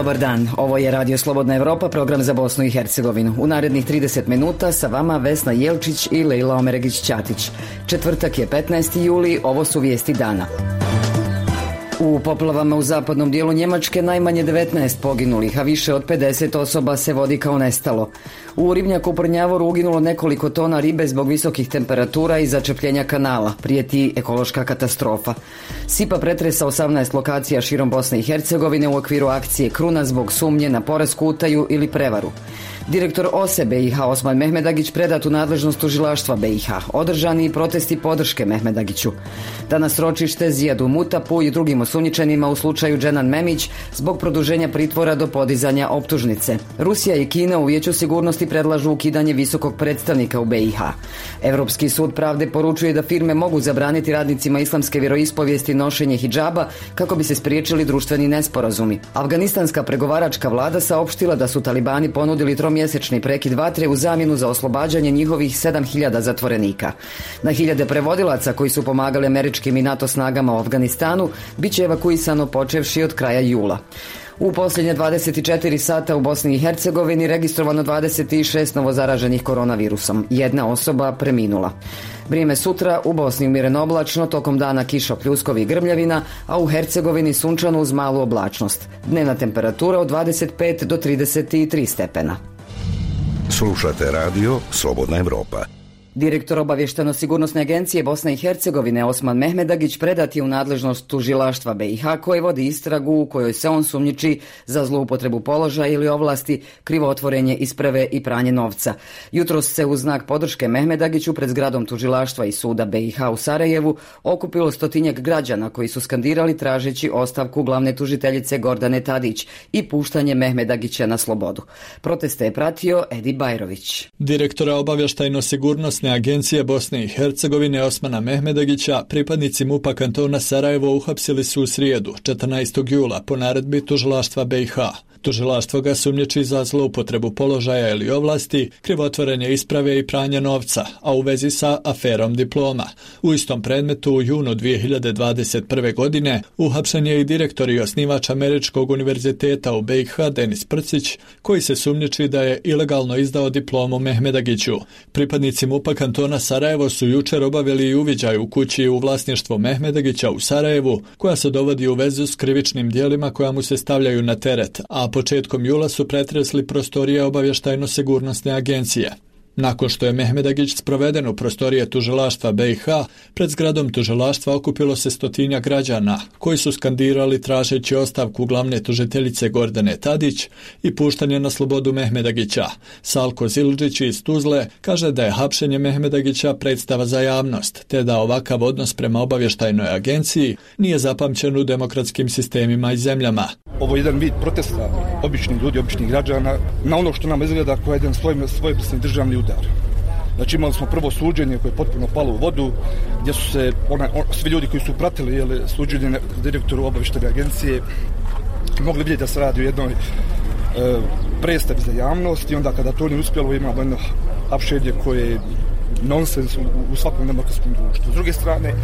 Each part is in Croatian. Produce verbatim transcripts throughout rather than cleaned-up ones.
Dobar dan, ovo je Radio Slobodna Evropa, program za Bosnu i Hercegovinu. U narednih trideset minuta sa vama Vesna Jelčić i Lejla Omeregić-Ćatić. Četvrtak je petnaesti juli, ovo su vijesti dana. U poplavama u zapadnom dijelu Njemačke najmanje devetnaest poginulih, a više od pedeset osoba se vodi kao nestalo. U ribnjaku u Prnjavoru uginulo nekoliko tona ribe zbog visokih temperatura i začepljenja kanala. Prijeti ekološka katastrofa. Sipa pretresa osamnaest lokacija širom Bosne i Hercegovine u okviru akcije Kruna zbog sumnje na poresku utaju ili prevaru. Direktor O S E B I H Osman Mehmedagić predat u nadležnost tužilaštva B i H. Održani i protesti podrške Mehmedagiću. Danas ročište Zijadu Mutapu i drugim osumnjičenima u slučaju Dženan Memić zbog produženja pritvora do podizanja optužnice. Rusija i Kina u Vijeću sigurnosti predlažu ukidanje visokog predstavnika u B i H. Evropski sud pravde poručuje da firme mogu zabraniti radnicima islamske vjeroispovijesti nošenje hidžaba kako bi se spriječili društveni nesporazumi. Afganistanska pregovaračka vlada saopštila da su talibani ponudili tromjesečni prekid vatre u zamjenu za oslobađanje njihovih sedam hiljada zatvorenika. Na hiljade prevodilaca koji su pomagali američkim i NATO snagama u Afganistanu bit će evakuisano počevši od kraja jula. U posljednje dvadeset četiri sata u Bosni i Hercegovini registrovano dvadeset šest novozaraženih koronavirusom. Jedna osoba preminula. Vrijeme sutra u Bosni umjereno oblačno, tokom dana kiša, pljuskovi i grmljavina, a u Hercegovini sunčano uz malu oblačnost. Dnevna temperatura od dvadeset pet do trideset tri stepena. Slušate radio Slobodna Evropa. Direktor obavješteno-sigurnosne agencije Bosne i Hercegovine Osman Mehmedagić predat je u nadležnost tužilaštva B i H koje vodi istragu u kojoj se on sumnjiči za zloupotrebu položaja ili ovlasti, krivotvorenje isprave i pranje novca. Jutros se u znak podrške Mehmedagiću pred zgradom tužilaštva i suda B i H u Sarajevu okupilo stotinjak građana koji su skandirali tražeći ostavku glavne tužiteljice Gordane Tadić i puštanje Mehmedagića na slobodu. Proteste je pratio Edi Bajrović. Direktora obavještajno-sigurnosne agencije Bosne i Hercegovine Osmana Mehmedagića pripadnici MUP-a kantona Sarajevo uhapsili su u srijedu, četrnaestog jula, po naredbi tužilaštva B i H. Tužilaštvo ga sumnjiči za zloupotrebu položaja ili ovlasti, krivotvorenje isprave i pranje novca, a u vezi sa aferom diploma. U istom predmetu u junu dvije hiljade dvadeset prve. godine uhapšen je i direktor i osnivač Američkog univerziteta u B i H Denis Prcić, koji se sumnjiči da je ilegalno izdao diplomu Mehmedagiću. Pripadnici MUP-a kantona Sarajevo su jučer obavili i uviđaj u kući u vlasništvu Mehmedagića u Sarajevu, koja se dovodi u vezu s krivičnim djelima koja mu se stavljaju na teret, a početkom jula su pretresli prostorije obavještajno-sigurnosne agencije. Nakon što je Mehmedagić sproveden u prostorije tužilaštva B i H, pred zgradom tužilaštva okupilo se stotinja građana, koji su skandirali tražeći ostavku glavne tužiteljice Gordane Tadić i puštanje na slobodu Mehmedagića. Salko Zildžić iz Tuzle kaže da je hapšenje Mehmedagića predstava za javnost, te da ovakav odnos prema obavještajnoj agenciji nije zapamćen u demokratskim sistemima i zemljama. Ovo je jedan vid protesta običnih ljudi, običnih građana, na ono što nam izgleda kao jedan svojevrsni državni udar. Znači imali smo prvo suđenje koje je potpuno palo u vodu, gdje su se ona, on, svi ljudi koji su pratili jeli, suđenje direktoru obavještajne agencije mogli vidjeti da se radi o jednoj e, predstavi za javnost i onda kada to nije uspjelo imamo jedno hapšenje koje je nonsens u, u svakom demokratskom društvu. S druge strane,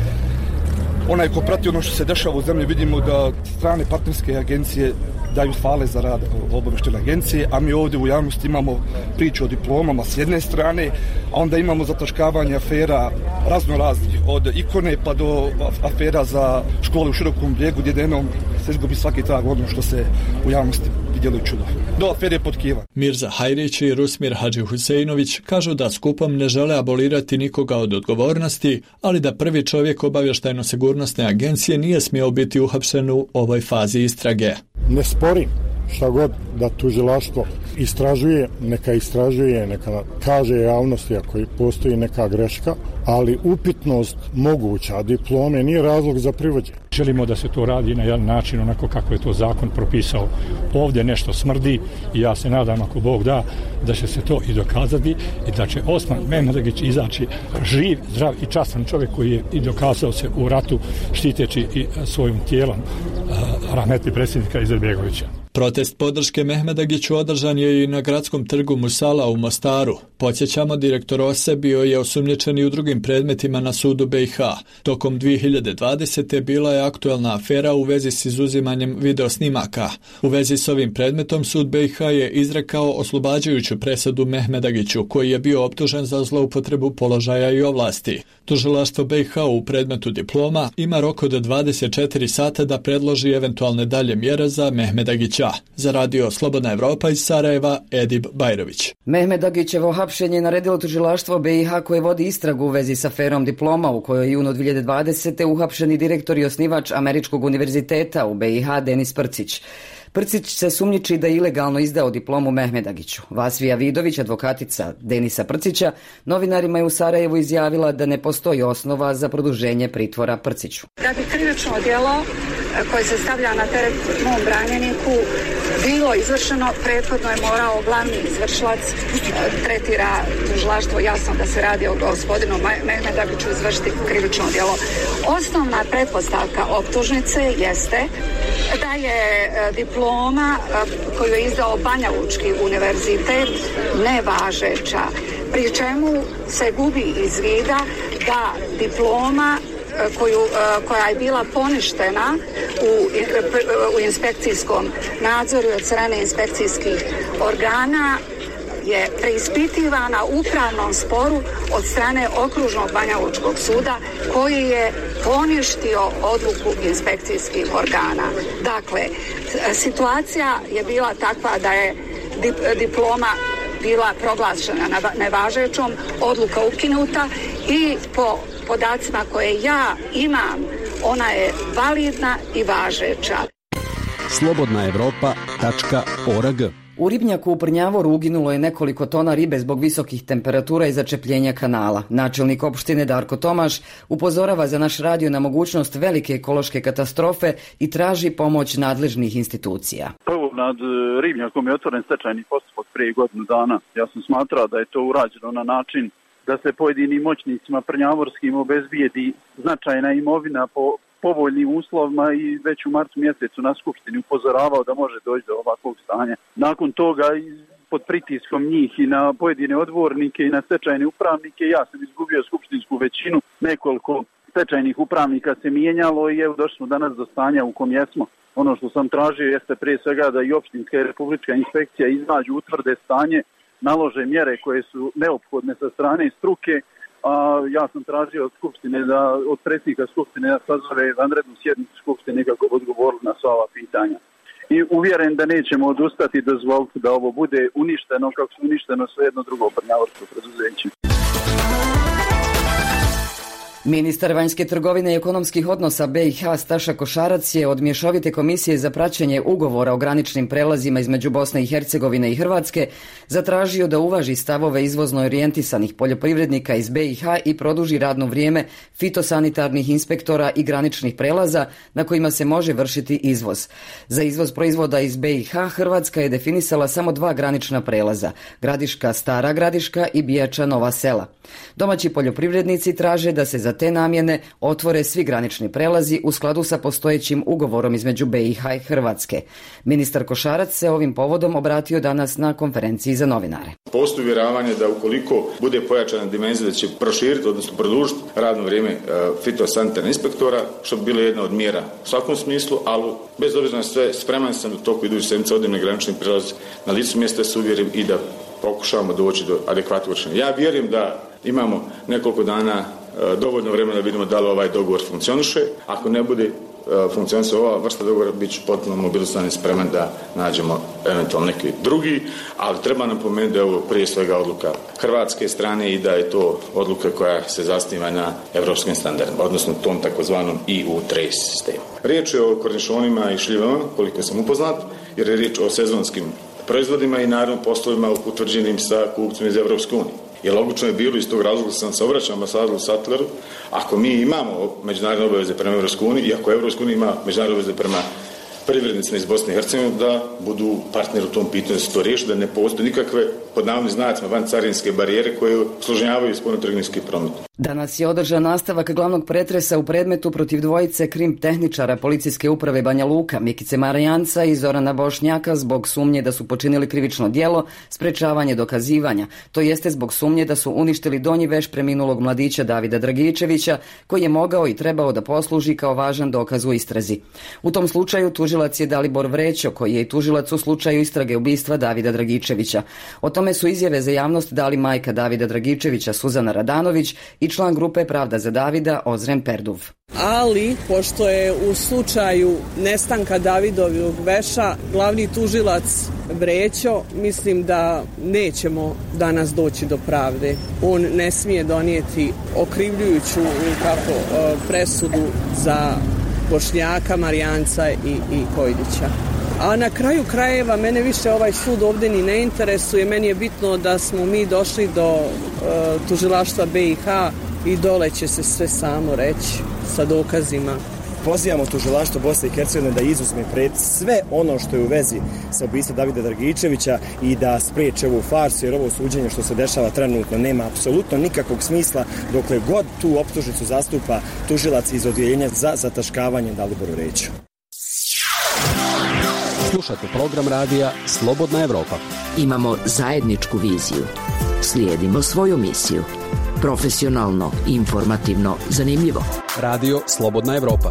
onaj ko prati ono što se dešava u zemlji, vidimo da strane partnerske agencije daju fale za rad obavještajne agencije, a mi ovdje u javnosti imamo priču o diplomama s jedne strane, a onda imamo zataškavanje afera razno raznih, od ikone pa do afera za škole u Širokom Brijegu, gdje jednom se izgubi svaki trag ono što se u javnosti vidjelo i čudo. Do afere pod Kijevom. Mirza Hajrić i Rusmir Hadži Huseinović kažu da skupom ne žele abolirati nikoga od odgovornosti, ali da prvi čovjek obavještajno-sigurnosne agencije nije smio biti uhapšen u ovoj fazi istrage. Ne sporim šta god da tužilaštvo istražuje, neka istražuje, neka kaže javnosti ako postoji neka greška, ali upitnost moguća diplome nije razlog za privođenje. Želimo da se to radi na jedan način onako kako je to zakon propisao. Ovdje nešto smrdi i ja se nadam ako Bog da da će se to i dokazati i da će Osman Mehmedagić izaći živ, zdrav i častan čovjek koji je i dokazao se u ratu štiteći i svojim tijelom uh, rahmetli predsjednika Izetbegovića. Protest podrške Mehmedagiću održan je i na gradskom trgu Musala u Mostaru. Podsjećamo, direktor O S E bio je osumnjičen i u drugim predmetima na sudu B i H. Tokom dvije hiljade dvadesete. bila je aktuelna afera u vezi s izuzimanjem videosnimaka. U vezi s ovim predmetom sud B i H je izrekao oslobađajuću presudu Mehmedagiću, koji je bio optužen za zloupotrebu položaja i ovlasti. Tužilaštvo B i H u predmetu diploma ima rok od dvadeset četiri sata da predloži eventualne dalje mjere za Mehmedagića. Za radio Slobodna Evropa iz Sarajeva, Edib Bajrović. Mehmedagićevo hapšenje je naredilo tužilaštvo B i H koje vodi istragu u vezi s aferom diploma, u kojoj je junu dvije hiljade dvadesete. uhapšeni direktor i osnivač Američkog univerziteta u B i H Denis Prcić. Prcić se sumnjiči da je ilegalno izdao diplomu Mehmedagiću. Vasvija Vidović, advokatica Denisa Prcića, novinarima je u Sarajevu izjavila da ne postoji osnova za produženje pritvora Prciću. Da bi krivično djelo koje se stavlja na teret mom branjeniku bilo izvršeno, prethodno je morao glavni izvršilac, tretira tužilaštvo jasno da se radi o gospodinu Mehmedagiću, izvršiti krivično djelo. Osnovna pretpostavka optužnice jeste da je diploma koju je izdao Banja Lučki univerzitet nevažeća, pri čemu se gubi iz vida da diploma Koju, koja je bila poništena u, u inspekcijskom nadzoru od strane inspekcijskih organa je preispitivana u upravnom sporu od strane Okružnog Banjalučkog suda koji je poništio odluku inspekcijskih organa. Dakle, situacija je bila takva da je diploma bila proglašena nevažećom, odluka ukinuta i po podacima koje ja imam, ona je validna i važeća. slobodna evropa tačka org. U ribnjaku u Prnjavoru uginulo je nekoliko tona ribe zbog visokih temperatura i začepljenja kanala. Načelnik opštine Darko Tomaš upozorava za naš radio na mogućnost velike ekološke katastrofe i traži pomoć nadležnih institucija. Prvo, nad ribnjakom je otvoren stečajni postupak prije godinu dana. Ja sam smatrao da je to urađeno na način da se pojedinim moćnicima prnjavorskim obezbijedi značajna imovina po povoljnim uslovima i već u martu mjesecu na skupštini upozoravao da može doći do ovakvog stanja. Nakon toga pod pritiskom njih i na pojedine odbornike i na stečajne upravnike ja sam izgubio skupštinsku većinu. Nekoliko stečajnih upravnika se mijenjalo i evo došli smo danas do stanja u kom jesmo. Ono što sam tražio jeste prije svega da i opštinska i republička inspekcija iznađu, utvrde stanje, nalože mjere koje su neophodne sa strane struke. A ja sam tražio od skupštine da, od predsjednika skupštine da sazove vanrednu sjednicu skupštine kako bi odgovorili na sva ova pitanja. I uvjeren da nećemo odustati, dozvoliti da ovo bude uništeno kako su uništeno sve jedno drugo prnjavorsko preduzeće. Ministar vanjske trgovine i ekonomskih odnosa B i H Staša Košarac je od Mješovite komisije za praćenje ugovora o graničnim prelazima između Bosne i Hercegovine i Hrvatske zatražio da uvaži stavove izvozno orijentisanih poljoprivrednika iz B i H i produži radno vrijeme fitosanitarnih inspektora i graničnih prelaza na kojima se može vršiti izvoz. Za izvoz proizvoda iz B i H Hrvatska je definisala samo dva granična prelaza, Gradiška Stara Gradiška i Bijača Nova Sela. Domaći poljoprivrednici traže da se za te namjene otvore svi granični prelazi u skladu sa postojećim ugovorom između B i H i Hrvatske. Ministar Košarac se ovim povodom obratio danas na konferenciji za novinare. Postoji uvjeravanje da ukoliko bude pojačana dimenzija da će proširiti, odnosno produžiti radno vrijeme fitosanitarnih inspektora, što bi bila jedna od mjera u svakom smislu, ali bez obzira na sve spreman sam da toku iduće sedmice odim na granični prelaz na licu mjesta se uvjerim i da pokušavamo doći do adekvatnog rješenja. Ja vjerujem da imamo nekoliko dana dovoljno vremena da vidimo da li ovaj dogovor funkcioniše. Ako ne bude funkcionisati ova vrsta dogovora, bit će potpuno mobilizovan i spreman da nađemo eventualno neki drugi, ali treba napomenuti da je ovo prije svega odluka hrvatske strane i da je to odluka koja se zasniva na evropskim standardima, odnosno tom takozvanom E U Trace sistemu. Riječ je o kornišonima i šljivama, koliko sam upoznat, jer je riječ o sezonskim proizvodima i naravno poslovima utvrđenim sa kupcima iz Evropske unije. Jer logično je bilo iz tog razloga sam se obraćao ambasadoru Sattleru, ako mi imamo međunarodne obaveze prema Evropskoj uniji i ako Evropska unija ima međunarodne obaveze prema privrednicima iz Bosne i Hercegovine da budu partneri u tom pitanju, da se to riješi, da ne postoje nikakve pod navodnim znacima van carinske barijere koje usložnjavaju spoljnotrgovinski promet. Danas je održan nastavak glavnog pretresa u predmetu protiv dvojice krim tehničara policijske uprave Banja Luka, Mikice Marijanca i Zorana Bošnjaka zbog sumnje da su počinili krivično djelo sprečavanje dokazivanja, to jeste zbog sumnje da su uništili donji veš preminulog mladića Davida Dragičevića, koji je mogao i trebao da posluži kao važan dokaz u istrazi. U tom slučaju tužilac je Dalibor Vrećo, koji je i tužilac u slučaju istrage ubistva Davida Dragičevića. O tome su izjave za javnost dali majka Davida Dragičevića Suzana Radanović i član grupe Pravda za Davida Ozren Perduv. Ali, pošto je u slučaju nestanka Davidovog veša glavni tužilac Vrećo, mislim da nećemo danas doći do pravde. On ne smije donijeti okrivljujuću kako, presudu za Bošnjaka, Marijanca i, i Kojdića. A na kraju krajeva mene više ovaj sud ovdje ni ne interesuje. Meni je bitno da smo mi došli do uh, tužilaštva B i H i dole će se sve samo reći sa dokazima. Pozivamo tužilaštvo Bosne i Hercegovine da izuzme pred sve ono što je u vezi sa ubistvom Davida Dragičevića i da spriječe ovu farsu, jer ovo suđenje što se dešava trenutno nema apsolutno nikakvog smisla dokle god tu optužnicu zastupa tužilac iz odjeljenja za zataškavanje Daliboru Vreću. Slušate program radija Slobodna Evropa. Imamo zajedničku viziju. Slijedimo svoju misiju. Profesionalno, informativno, zanimljivo. Radio Slobodna Evropa.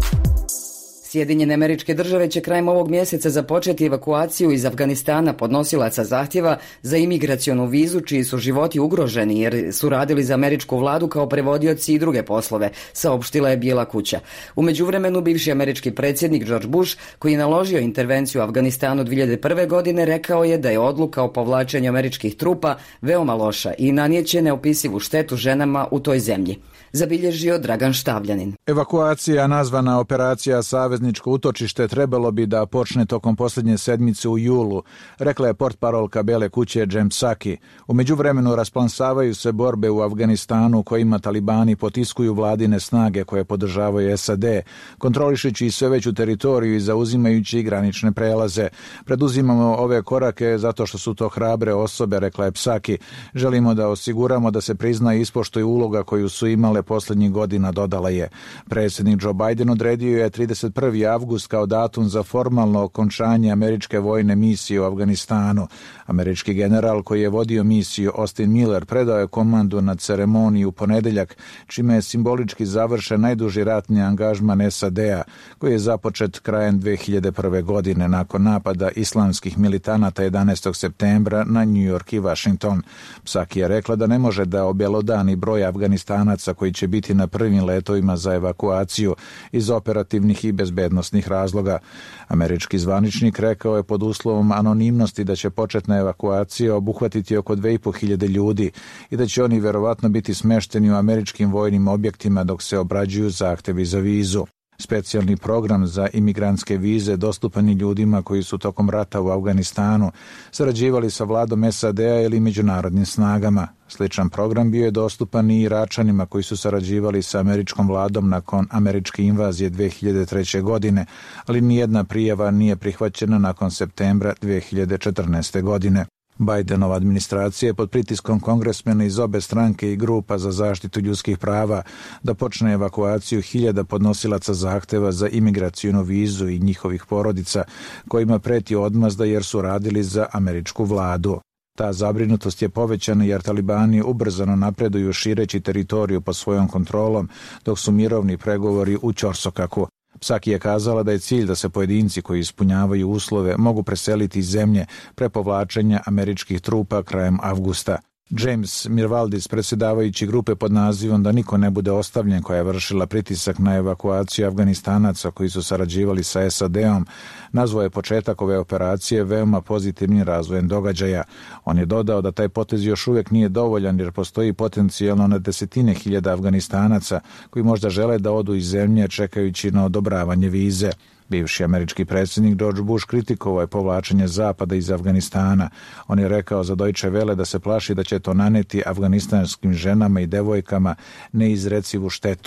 Sjedinjene Američke Države će krajem ovog mjeseca započeti evakuaciju iz Afganistana podnosilaca zahtjeva za imigracionu vizu čiji su životi ugroženi jer su radili za američku vladu kao prevodioci i druge poslove, saopštila je Bijela kuća. U međuvremenu bivši američki predsjednik George Bush, koji je naložio intervenciju u Afganistanu dvije hiljade prve. godine, rekao je da je odluka o povlačenju američkih trupa veoma loša i nanijeće neopisivu štetu ženama u toj zemlji. Zabilježio Dragan Štavljanin. Evakuacija nazvana operacija Savezničko utočište trebalo bi da počne tokom posljednje sedmice u julu, rekla je portparolka Bele kuće Jem Psaki. U međuvremenu rasplansavaju se borbe u Afganistanu kojima talibani potiskuju vladine snage koje podržavaju S A D, kontrolišući sve veću teritoriju i zauzimajući granične prelaze. Preduzimamo ove korake zato što su to hrabre osobe, rekla je Psaki. Želimo da osiguramo da se prizna i ispoštuje uloga koju su imale posljednjih godina, dodala je. Predsjednik Joe Biden odredio je trideset prvi avgust kao datum za formalno okončanje američke vojne misije u Afganistanu. Američki general koji je vodio misiju Austin Miller predao je komandu na ceremoniji u ponedeljak, čime je simbolički završen najduži ratni angažman S A D-a, koji je započet krajem dvije hiljade prve. godine nakon napada islamskih militanata jedanaestog septembra na New York i Washington. Psaki je rekla da ne može da objelodani broj Afganistanaca koji će biti na prvim letovima za evakuaciju iz operativnih i bezbednosnih razloga. Američki zvaničnik rekao je pod uslovom anonimnosti da će početna evakuacija obuhvatiti oko dve i po hiljade ljudi i da će oni verovatno biti smešteni u američkim vojnim objektima dok se obrađuju zahtevi za vizu. Specijalni program za imigrantske vize dostupan i ljudima koji su tokom rata u Afganistanu sarađivali sa vladom S A D-a ili međunarodnim snagama. Sličan program bio je dostupan i Iračanima koji su sarađivali sa američkom vladom nakon američke invazije dvije hiljade treće. godine, ali nijedna prijava nije prihvaćena nakon septembra dvije hiljade četrnaeste. godine. Bidenova administracija je pod pritiskom kongresmena iz obe stranke i grupa za zaštitu ljudskih prava da počne evakuaciju hiljada podnosilaca zahteva za imigracijonu vizu i njihovih porodica, kojima preti odmazda jer su radili za američku vladu. Ta zabrinutost je povećana jer talibani ubrzano napreduju šireći teritoriju pod svojom kontrolom, dok su mirovni pregovori u ćorsokaku. Psaki je kazala da je cilj da se pojedinci koji ispunjavaju uslove mogu preseliti iz zemlje pre povlačenja američkih trupa krajem avgusta. James Mirvaldis, predsjedavajući grupe pod nazivom Da niko ne bude ostavljen, koja je vršila pritisak na evakuaciju Afganistanaca koji su sarađivali sa S A D-om, nazvao je početak ove operacije veoma pozitivnim razvojem događaja. On je dodao da taj potez još uvijek nije dovoljan jer postoji potencijalno na desetine hiljada Afganistanaca koji možda žele da odu iz zemlje čekajući na odobravanje vize. Bivši američki predsjednik George Bush kritikovao je povlačenje Zapada iz Afganistana. On je rekao za Deutsche Welle da se plaši da će to naneti afganistanskim ženama i devojkama neizrecivu štetu.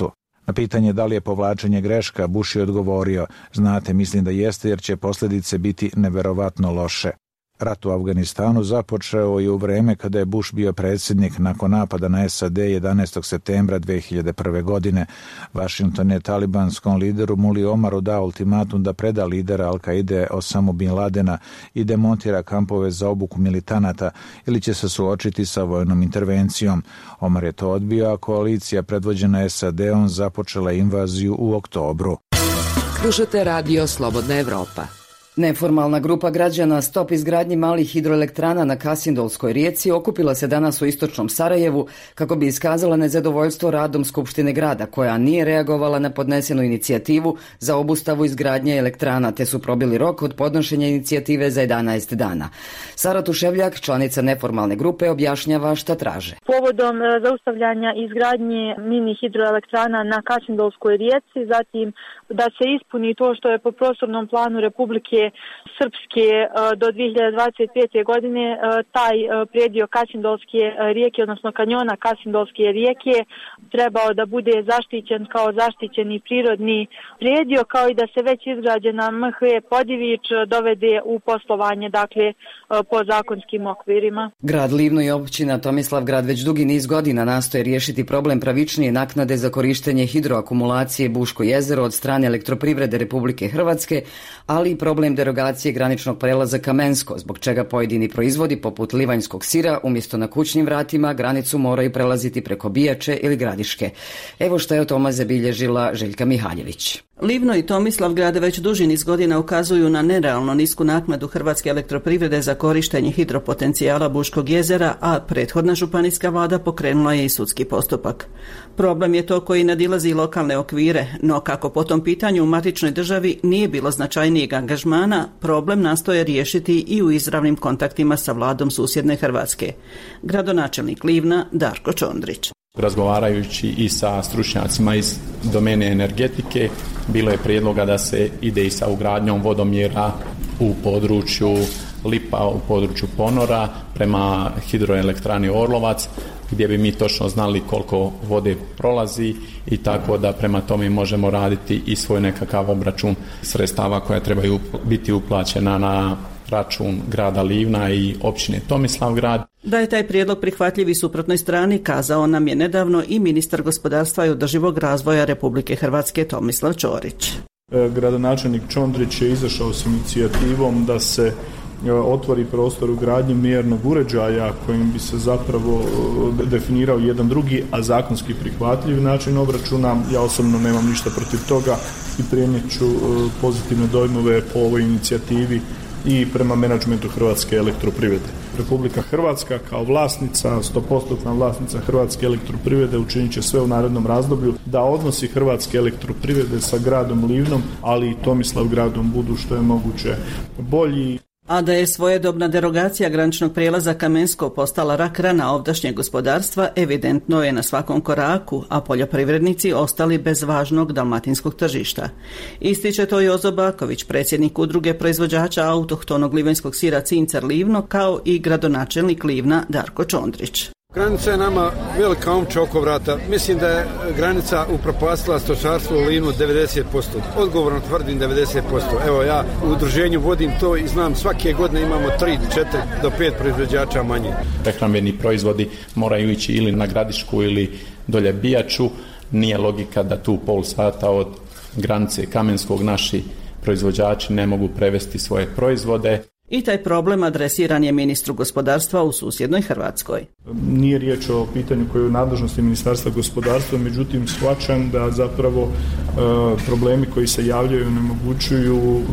Na pitanje da li je povlačenje greška, Bush je odgovorio: znate, mislim da jeste jer će posljedice biti neverovatno loše. Rat u Afganistanu započeo je u vreme kada je Bush bio predsjednik nakon napada na S A D jedanaestog septembra dve hiljade prve. godine. Washington je talibanskom lideru Muli Omaru dao ultimatum da preda lidera Al-Kaide Osamu Bin Ladena i demontira kampove za obuku militanata ili će se suočiti sa vojnom intervencijom. Omar je to odbio, a koalicija predvođena S A D-om započela invaziju u oktobru. Slušate radio Slobodna Evropa. Neformalna grupa građana Stop izgradnji malih hidroelektrana na Kasindolskoj rijeci okupila se danas u istočnom Sarajevu kako bi iskazala nezadovoljstvo radom Skupštine grada, koja nije reagovala na podnesenu inicijativu za obustavu izgradnje elektrana, te su probili rok od podnošenja inicijative za jedanaest dana. Sara Tuševljak, članica neformalne grupe, objašnjava šta traže. Povodom zaustavljanja izgradnje mini hidroelektrana na Kasindolskoj rijeci, zatim da se ispuni to što je po prostornom planu Republike Srpske do dvije hiljade dvadeset pete. godine taj predio Kasindolske rijeke, odnosno kanjona Kasindolske rijeke, trebao da bude zaštićen kao zaštićeni prirodni predio, kao i da se već izgrađena M H E Podivić dovede u poslovanje, dakle, po zakonskim okvirima. Grad Livno i općina Tomislavgrad već dugi niz godina nastoje riješiti problem pravičnije naknade za korištenje hidroakumulacije Buško jezero od strane Elektroprivrede Republike Hrvatske, ali i problem derogacije graničnog prelaza Kamensko, zbog čega pojedini proizvodi poput livanjskog sira umjesto na kućnim vratima granicu moraju prelaziti preko Bijače ili Gradiške. Evo što je o tome zabilježila Željka Mihaljević. Livno i Tomislavgrad već duži niz godina ukazuju na nerealno nisku naknadu Hrvatske elektroprivrede za korištenje hidropotencijala Buškog jezera, a prethodna županijska vlada pokrenula je i sudski postupak. Problem je to koji nadilazi lokalne okvire, no kako po tom pitanju u matičnoj državi nije bilo značajnijeg angažmana, problem nastoje riješiti i u izravnim kontaktima sa vladom susjedne Hrvatske. Gradonačelnik Livna Darko Čondrić. Razgovarajući i sa stručnjacima iz domene energetike, bilo je prijedloga da se ide i sa ugradnjom vodomjera u području Lipa, u području Ponora prema hidroelektrani Orlovac, gdje bi mi točno znali koliko vode prolazi i tako da prema tome možemo raditi i svoj nekakav obračun sredstava koja trebaju biti uplaćena na račun grada Livna i općine Tomislavgrad. Da je taj prijedlog prihvatljiv i suprotnoj strani, kazao nam je nedavno i ministar gospodarstva i održivog razvoja Republike Hrvatske Tomislav Ćorić. Gradonačelnik Čondrić je izašao s inicijativom da se otvori prostor u gradnji mjernog uređaja kojim bi se zapravo definirao jedan drugi, a zakonski prihvatljiv način obračuna. Ja osobno nemam ništa protiv toga i prenijet ću pozitivne dojmove po ovoj inicijativi i prema menadžmentu Hrvatske elektroprivrede. Republika Hrvatska kao vlasnica, sto posto vlasnica Hrvatske elektroprivrede učinit će sve u narednom razdoblju da odnosi Hrvatske elektroprivrede sa gradom Livnom, ali i Tomislavgradom budu što je moguće bolji. A da je svojedobna derogacija graničnog prijelaza Kamensko postala rak rana ovdašnjeg gospodarstva, evidentno je na svakom koraku, a poljoprivrednici ostali bez važnog dalmatinskog tržišta. Ističe to Jozo Baković, predsjednik udruge proizvođača autohtonog livanjskog sira Cincar Livno, kao i gradonačelnik Livna Darko Čondrić. Granica je nama velika omča oko vrata. Mislim da je granica upropastila stočarstvo u Livnu devedeset posto. Odgovorno tvrdim devedeset posto. Evo ja u udruženju vodim to i znam svake godine imamo tri, četiri do pet proizvođača manje. Prehrambeni proizvodi moraju ići ili na Gradišku ili dolje Bijaču. Nije logika da tu pol sata od granice Kamenskog naši proizvođači ne mogu prevesti svoje proizvode. I taj problem adresiran je ministru gospodarstva u susjednoj Hrvatskoj. Nije riječ o pitanju koje je u nadležnosti Ministarstva gospodarstva, međutim shvaćam da zapravo e, problemi koji se javljaju onemogućuju e,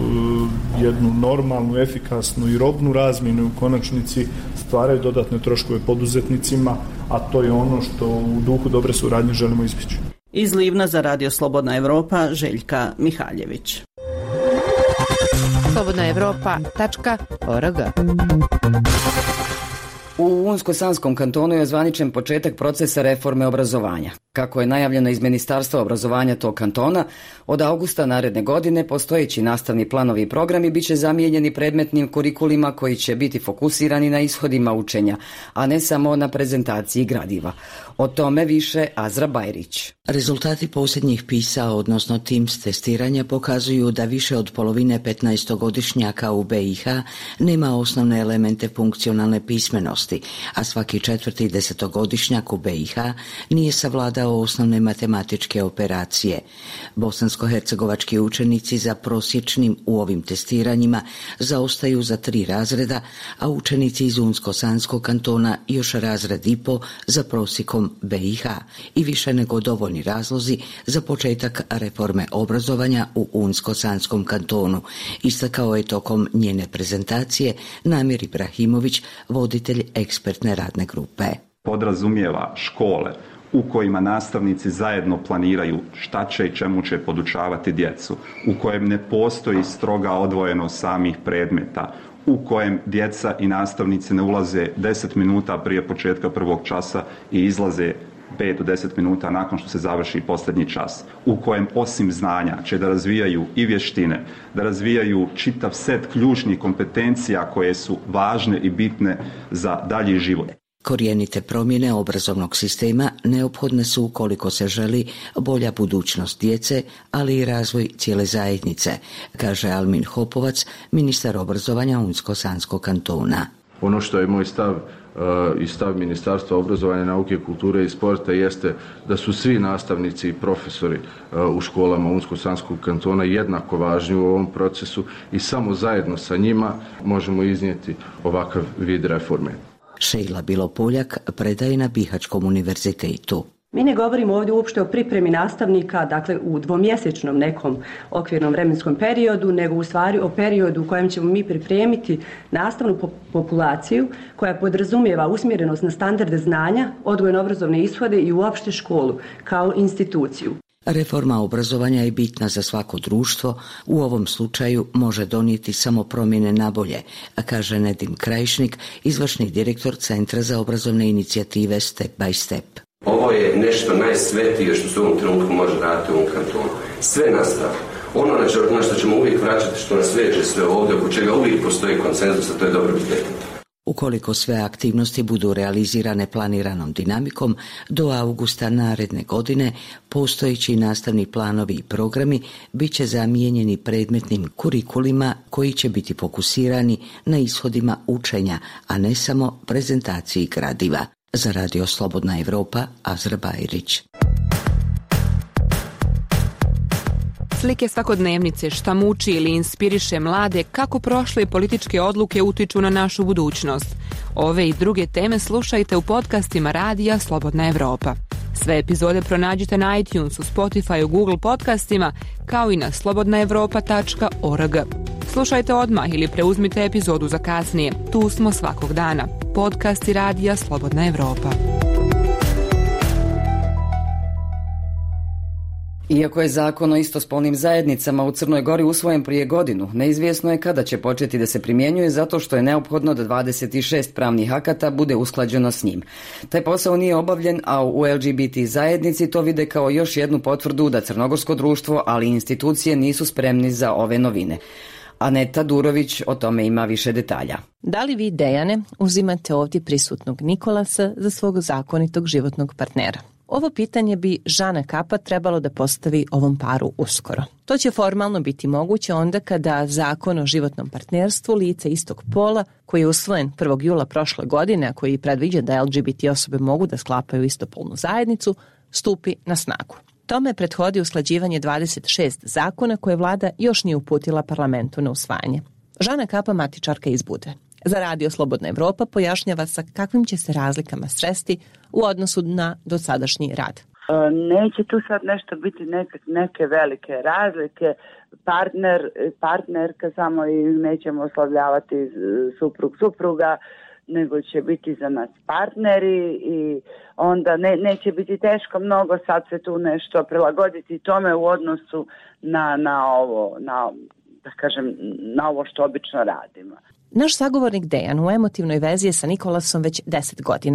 jednu normalnu, efikasnu i robnu razmjenu, u konačnici stvaraju dodatne troškove poduzetnicima, a to je ono što u duhu dobre suradnje želimo izbjeći. Iz Livna za Radio Slobodna Evropa, Željka Mihaljević. slobodna evropa tačka org. U Unsko-Sanskom kantonu je ozvaničen početak procesa reforme obrazovanja. Kako je najavljeno iz Ministarstva obrazovanja tog kantona, od augusta naredne godine postojeći nastavni planovi i programi biće zamijenjeni predmetnim kurikulima koji će biti fokusirani na ishodima učenja, a ne samo na prezentaciji gradiva. O tome više Azra Bajrić. Rezultati posljednjih PISA, odnosno TIMSS testiranja, pokazuju da više od polovine petnaestogodišnjaka u B i H nema osnovne elemente funkcionalne pismenosti, a svaki četvrti desetogodišnjak u B i H nije savladao osnovne matematičke operacije. Bosansko-hercegovački učenici za prosječnim u ovim testiranjima zaostaju za tri razreda, a učenici iz Unsko-Sanskog kantona još razred i po za prosjekom B i H i više nego dovoljni razlozi za početak reforme obrazovanja u Unsko-Sanskom kantonu, istakao je tokom njene prezentacije Namir Ibrahimović, voditelj ekspertne radne grupe. Podrazumijeva škole u kojima nastavnici zajedno planiraju šta će i čemu će podučavati djecu, u kojem ne postoji stroga odvojenost samih predmeta, u kojem djeca i nastavnici ne ulaze deset minuta prije početka prvog časa i izlaze pet do deset minuta nakon što se završi posljednji čas, u kojem osim znanja će da razvijaju i vještine, da razvijaju čitav set ključnih kompetencija koje su važne i bitne za dalji život. Korijenite promjene obrazovnog sistema neophodne su ukoliko se želi bolja budućnost djece, ali i razvoj cijele zajednice, kaže Almin Hopovac, ministar obrazovanja Unsko-Sanskog kantona. Ono što je moj stav i stav Ministarstva obrazovanja, nauke, kulture i sporta jeste da su svi nastavnici i profesori u školama Unsko-Sanskog kantona jednako važni u ovom procesu i samo zajedno sa njima možemo iznijeti ovakav vid reforme. Šejla Bilopoljak predaje na Bihaćkom univerzitetu. Mi ne govorimo ovdje uopšte o pripremi nastavnika, dakle u dvomjesečnom nekom okvirnom vremenskom periodu, nego u stvari o periodu u kojem ćemo mi pripremiti nastavnu populaciju koja podrazumijeva usmjerenost na standarde znanja, odgojno-obrazovne ishode i uopšte školu kao instituciju. Reforma obrazovanja je bitna za svako društvo, u ovom slučaju može donijeti samo promjene na bolje, kaže Nedim Krajišnik, izvršni direktor Centra za obrazovne inicijative Step by Step. Ovo je nešto najsvetije što se u ovom trenutku može raditi u ovom kantonu. Sve nastava. Ono na što ćemo uvijek vraćati, što nas veže sve ovdje, oko čega uvijek postoji konsenzus, a to je dobrobit djeteta. Ukoliko sve aktivnosti budu realizirane planiranom dinamikom, do augusta naredne godine postojeći nastavni planovi i programi bit će zamijenjeni predmetnim kurikulima koji će biti fokusirani na ishodima učenja, a ne samo prezentaciji gradiva. Za Radio Slobodna Evropa, Azra Bajrić. Slike svakodnevnice, šta muči ili inspiriše mlade, kako prošle političke odluke utiču na našu budućnost. Ove i druge teme slušajte u podcastima Radija Slobodna Evropa. Sve epizode pronađite na iTunesu, Spotify, Google podcastima, kao i na slobodna evropa tačka org. Slušajte odmah ili preuzmite epizodu za kasnije. Tu smo svakog dana. Podcasti Radija Slobodna Evropa. Iako je zakon o istospolnim zajednicama u Crnoj Gori usvojen prije godinu, neizvjesno je kada će početi da se primjenjuje zato što je neophodno da dvadeset šest pravnih akata bude usklađeno s njim. Taj posao nije obavljen, a u L G B T zajednici to vide kao još jednu potvrdu da crnogorsko društvo, ali i institucije nisu spremni za ove novine. Aneta Durović o tome ima više detalja. Da li vi, Dejane, uzimate ovdje prisutnog Nikolasa za svog zakonitog životnog partnera? Ovo pitanje bi Žana Kapa trebalo da postavi ovom paru uskoro. To će formalno biti moguće onda kada zakon o životnom partnerstvu lica istog pola, koji je usvojen prvog jula prošle godine, a koji predviđa da L G B T osobe mogu da sklapaju istopolnu zajednicu, stupi na snagu. Tome prethodi usklađivanje dvadeset šest zakona koje vlada još nije uputila parlamentu na usvajanje. Žana Kapa, matičarka iz Budve, za Radio Slobodna Evropa pojašnjava sa kakvim će se razlikama sresti u odnosu na dosadašnji rad. Neće tu sad nešto biti neke, neke velike razlike. Partner, partnerka samo i nećemo oslovljavati suprug, supruga, nego će biti za nas partneri i onda ne, neće biti teško mnogo sad se tu nešto prilagoditi tome u odnosu na, na ovo, na, da kažem, na ovo što obično radimo. Naš sagovornik Dejan u emotivnoj vezi je sa Nikolasom već deset godina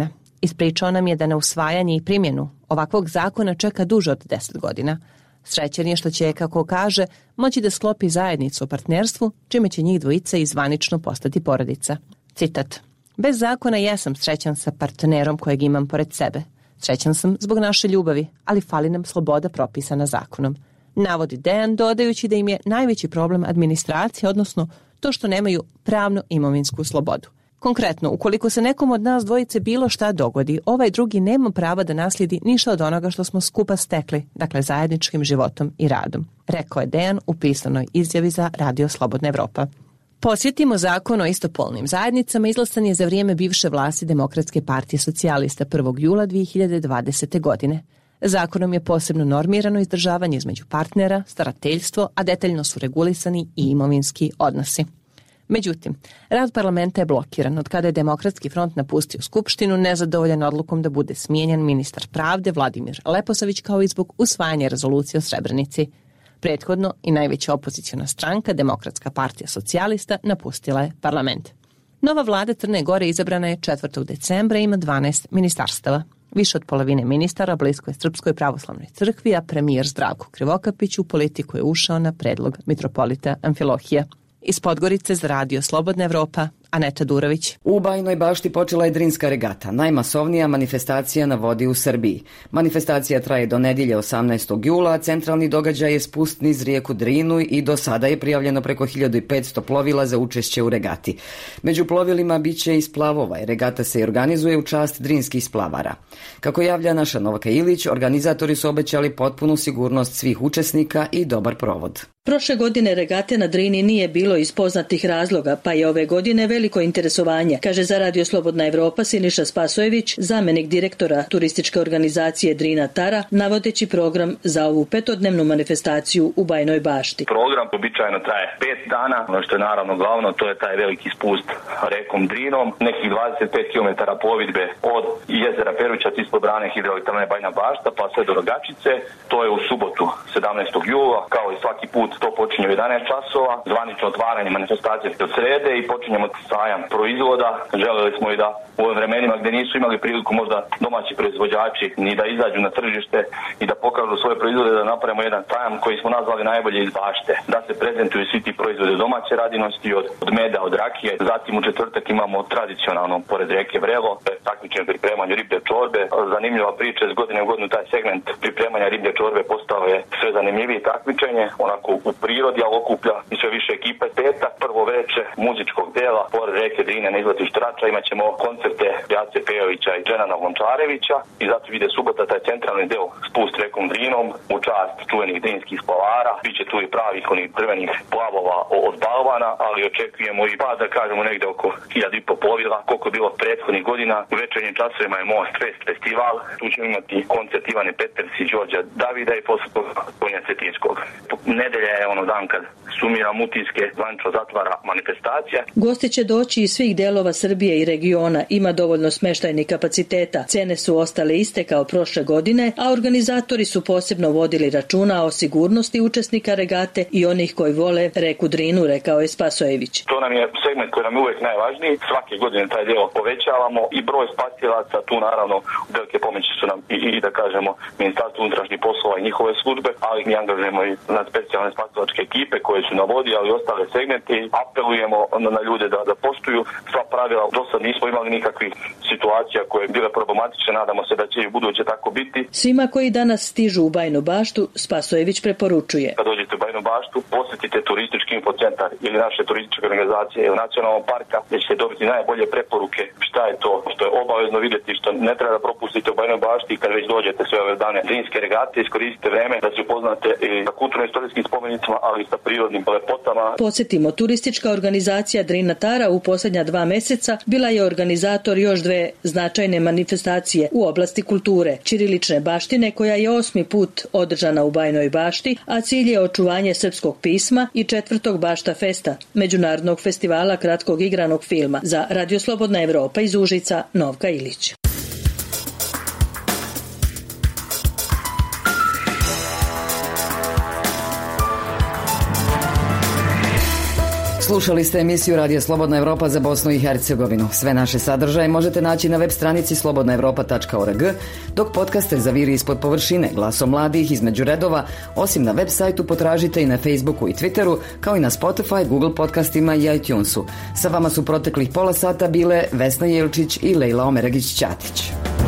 Ispričao nam je da na usvajanje i primjenu ovakvog zakona čeka duže od deset godina. Srećan je što će, kako kaže, moći da sklopi zajednicu o partnerstvu, čime će njih dvojica i zvanično postati porodica. Citat: bez zakona jesam srećan sa partnerom kojeg imam pored sebe. Srećan sam zbog naše ljubavi, ali fali nam sloboda propisana zakonom. Navodi Dejan, dodajući da im je najveći problem administracija, odnosno to što nemaju pravno imovinsku slobodu. Konkretno, ukoliko se nekom od nas dvojice bilo šta dogodi, ovaj drugi nema prava da naslijedi ništa od onoga što smo skupa stekli, dakle zajedničkim životom i radom, rekao je Dejan u pisanoj izjavi za Radio Slobodna Evropa. Posjetimo zakon o istopolnim zajednicama izglasan je za vrijeme bivše vlasti Demokratske partije socijalista prvog jula dvije hiljade dvadesete. godine. Zakonom je posebno normirano izdržavanje između partnera, starateljstvo, a detaljno su regulisani i imovinski odnosi. Međutim, rad parlamenta je blokiran od kada je Demokratski front napustio Skupštinu nezadovoljan odlukom da bude smijenjen ministar pravde Vladimir Leposavić kao i zbog usvajanja rezolucije o Srebrenici. Prethodno i najveća opoziciona stranka, Demokratska partija socijalista, napustila je parlament. Nova vlada Crne Gore izabrana je četvrtog decembra i ima dvanaest ministarstava. Više od polovine ministara blisko je Srpskoj pravoslavnoj crkvi, a premijer Zdravko Krivokapić u politiku je ušao na predlog mitropolita Amfilohija. Iz Podgorice za Radio Slobodna Evropa, Aneta Durović. U Bajnoj Bašti počela je Drinska regata, najmasovnija manifestacija na vodi u Srbiji. Manifestacija traje do nedjelje osamnaestog jula, a centralni događaj je spust niz rijeku Drinu i do sada je prijavljeno preko hiljadu petsto plovila za učešće u regati. Među plovilima bit će i splavova i regata se i organizuje u čast drinskih splavara. Kako javlja naša Novka Ilić, organizatori su obećali potpunu sigurnost svih učesnika i dobar provod. Prošle godine regate na Drini nije bilo iz poznatih razloga, pa je ove godine veliko interesovanje, kaže za Radio Slobodna Evropa Siniša Spasojević, zamjenik direktora turističke organizacije Drina Tara, navodeći program za ovu petodnevnu manifestaciju u Bajnoj Bašti. Program običajno traje pet dana, ono što je naravno glavno, to je taj veliki spust rekom Drinom, nekih dvadeset pet kilometara plovidbe od jezera Peruća ispod brane hidroelektrane Bajna Bašta pa sve do Rogačice. To je u subotu sedamnaestog jula, kao i svaki put. To počinje u jedanaest časova, zvanično otvaranje manifestacije od srede i počinjemo sajam proizvoda. Želeli smo i da u ovim vremenima gdje nisu imali priliku možda domaći proizvođači ni da izađu na tržište i da pokažu svoje proizvode, da napravimo jedan sajam koji smo nazvali najbolje iz bašte. Da se prezentuju svi ti proizvode domaće radinosti od, od meda, od rakije. Zatim u četvrtak imamo tradicionalno pored reke Vrelo takmičenje pripremanju riblje čorbe. Zanimljiva priča, iz godine u godinu taj segment pripremanja riblje čorbe postao je sve zanimljivije takmičenje, onako u prirodi, ali okuplja i sve više ekipe. Petak, prvo veče muzičkog dela, pored reke Drine na izletištu Trača, imat ćemo koncerte Jace Pejovića i Dženana Lončarevića i zato ide subota taj centralni deo spust rekom Drinom u čast čuvenih drinskih splavara. Biće tu i pravih onih drvenih plavova od balvana, ali očekujemo i pa da kažemo negde oko hiljadu i po plovila, koliko je bilo prethodnih godina. U večernjim časovima je Most Fest festival, tu ćemo imati koncert Ivane Peters i Đorđa Davida i posle toga Konja Cetinskog. Nedelja je ono dan kad sumiram utiske, zvanično zatvara manifestacija. Gosti će doći iz svih delova Srbije i regiona, ima dovoljno smeštajnih kapaciteta. Cene su ostale iste kao prošle godine, a organizatori su posebno vodili računa o sigurnosti učesnika regate i onih koji vole reku Drinu, rekao je Spasojević. To nam je segment koji nam je uvijek najvažniji. Svake godine taj deo povećavamo i broj spasilaca, tu naravno velike pomoći su nam i, i da kažemo Ministarstvo unutrašnjih poslova i njihove službe, ali mi angažujemo i na specijalne spasilačke ekipe koje su na vodi, ali i ostale segmente i apelujemo na, na ljude da, da poštuju sva pravila. Do sad nismo imali nikakvih situacija koje je bile problematične, nadamo se da će i u buduće tako biti. Svima koji danas stižu u Bajnu Baštu, Spasojević preporučuje. Kad dođete u Bajnu Baštu, posjetite turistički infocentar ili naše turističke organizacije ili nacionalnog parka, gdje ćete dobiti najbolje preporuke šta je to što je obavezno vidjeti, što ne treba da propustite u Bajnoj Bašti i kad već dođete sve ove dane Drinske regate, iskoristite vreme da se upoznate i sa kulturno-istorijskim spomenicima, ali i sa prirodnim lepotama. Podsjetimo, turistička organizacija Drina Tara u posljednja dva mjeseca bila je organizator još dve značajne manifestacije u oblasti kulture. Ćirilične baštine, koja je osmi put održana u Bajnoj Bašti, a cilj je očuvanje srpskog pisma, i četvrtog Bašta Festa, međunarodnog festivala kratkog igranog filma. Za Radio Slobodna Evropa iz Užica, Novka Ilić. Slušali ste emisiju Radija Slobodna Evropa za Bosnu i Hercegovinu. Sve naše sadržaje možete naći na web stranici slobodna evropa tačka org, dok podcaste Zaviri ispod površine, Glasom mladih, Između redova, osim na web sajtu potražite i na Facebooku i Twitteru, kao i na Spotify, Google podcastima i iTunesu. Sa vama su proteklih pola sata bile Vesna Jelčić i Lejla Omeregić-Ćatić.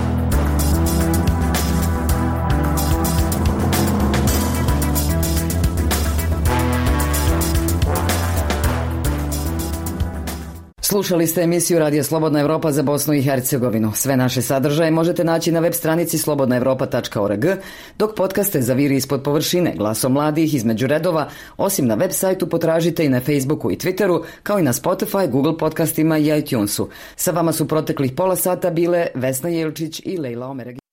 Slušali ste emisiju Radija Slobodna Evropa za Bosnu i Hercegovinu. Sve naše sadržaje možete naći na web stranici slobodna evropa tačka org, dok podcaste Zaviri ispod površine, Glasom mladih, Između redova, osim na web sajtu potražite i na Facebooku i Twitteru, kao i na Spotify, Google podcastima i iTunesu. Sa vama su proteklih pola sata bile Vesna Jelčić i Lejla Omeregić.